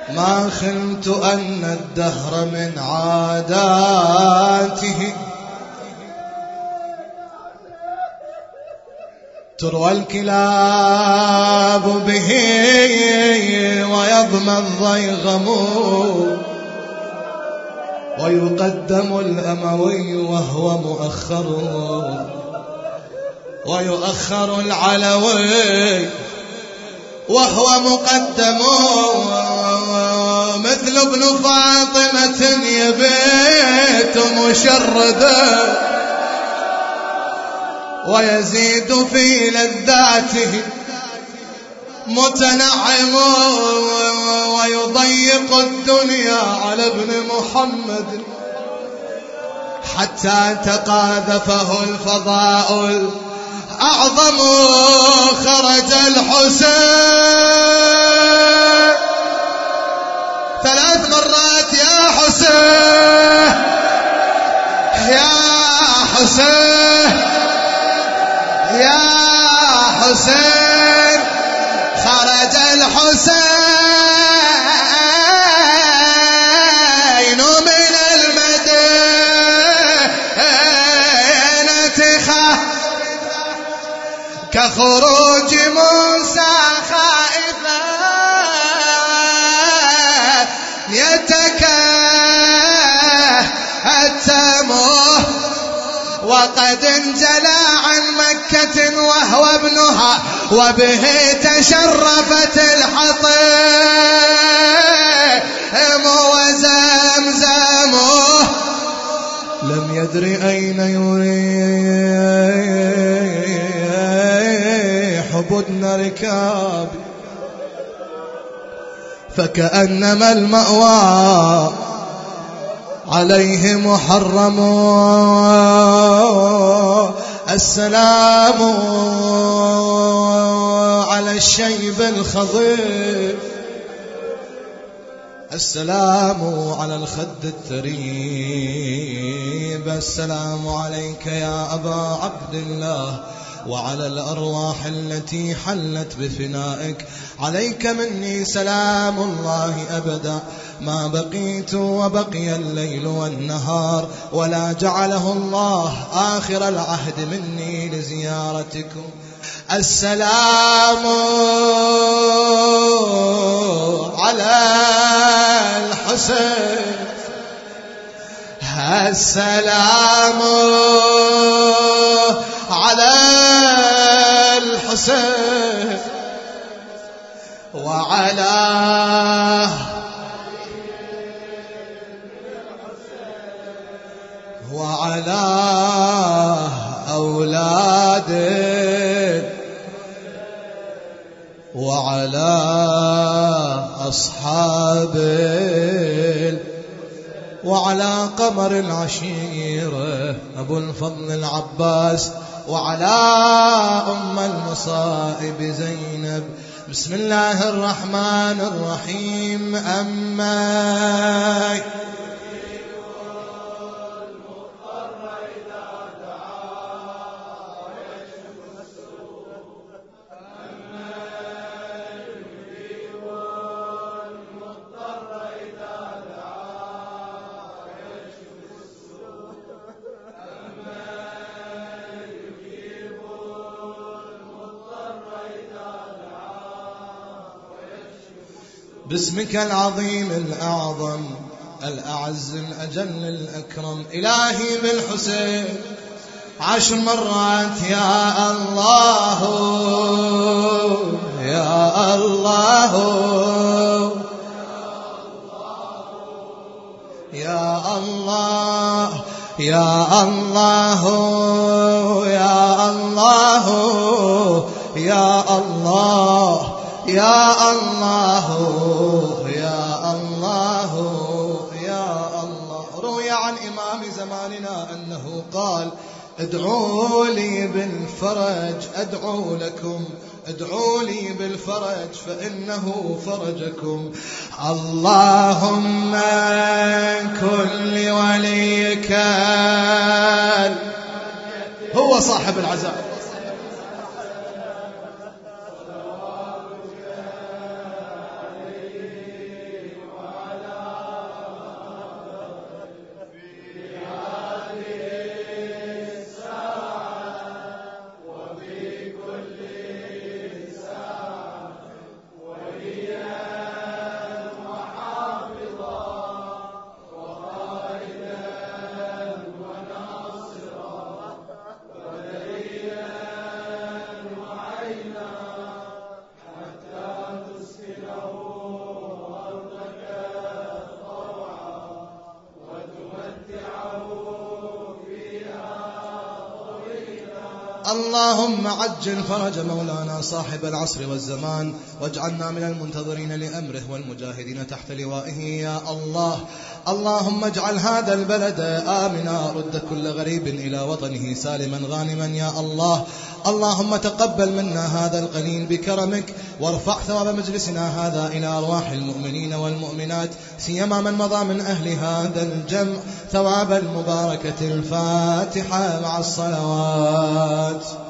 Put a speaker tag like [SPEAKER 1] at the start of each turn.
[SPEAKER 1] ما خلت أن الدهر من عاداته تروى الكلاب به ويضمى الضيغم ويقدم الأموي وهو مؤخر ويؤخر العلوي وهو مقدم مثل ابن فاطمة يبيت مشردا ويزيد في لذاته متنعم ويضيق الدنيا على ابن محمد حتى تقاذفه الفضاء الأعظم. خرج الحسين 3 مرات يا حسين يا حسين يا حسين. خرج الحسين من المدينة كخروج موسى خائفا يتكهتمه وقد انجلى عن مكة وهو ابنها وبه تشرفت الحطيم وزمزمه لم يدر أين يريح بدن ركابي فكأنما المأوى عليه محرم. السلام على الشيب الخضير السلام على الخد التريب السلام عليك يا أبا عبد الله وعلى الأرواح التي حلت بفنائك. عليك مني سلام الله أبدا ما بقيت وبقي الليل والنهار ولا جعله الله آخر العهد مني لزيارتكم. السلام على الحسين السلام على الحسين وعلى أولاده وعلى أصحابه وعلى قمر العشيرة أبو الفضل العباس وعلى أم المصائب زينب. بسم الله الرحمن الرحيم. أما باسمك العظيم الأعظم الأعز الأجل الأكرم إلهي بالحسين 10 مرات يا الله يا الله يا الله يا الله يا الله يا الله يا الله يا الله يا الله. روي عن إمام زماننا أنه قال ادعوا لي بالفرج أدعو لكم ادعوا لي بالفرج فإنه فرجكم. اللهم كن لوليك هو صاحب العزاء اللهم عجل فرج مولانا صاحب العصر والزمان، واجعلنا من المنتظرين لأمره والمجاهدين تحت لوائه يا الله. اللهم اجعل هذا البلد آمنا، رد كل غريب إلى وطنه سالما غانما يا الله. اللهم تقبل منا هذا القليل بكرمك، وارفع ثواب مجلسنا هذا إلى أرواح المؤمنين والمؤمنات، سيما من مضى من أهل هذا الجمع، ثواب المباركة. الفاتحة مع الصلوات.